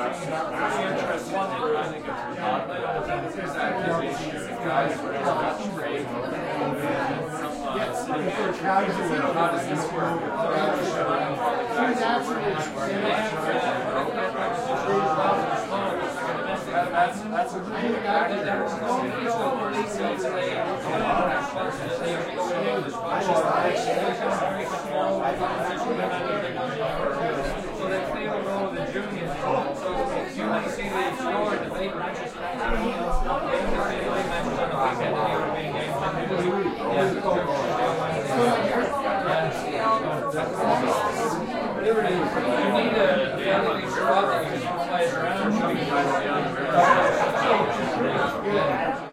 That's a great so they play a role of the juniors. So you might see they scored the late matches. You need a squad that you can play around.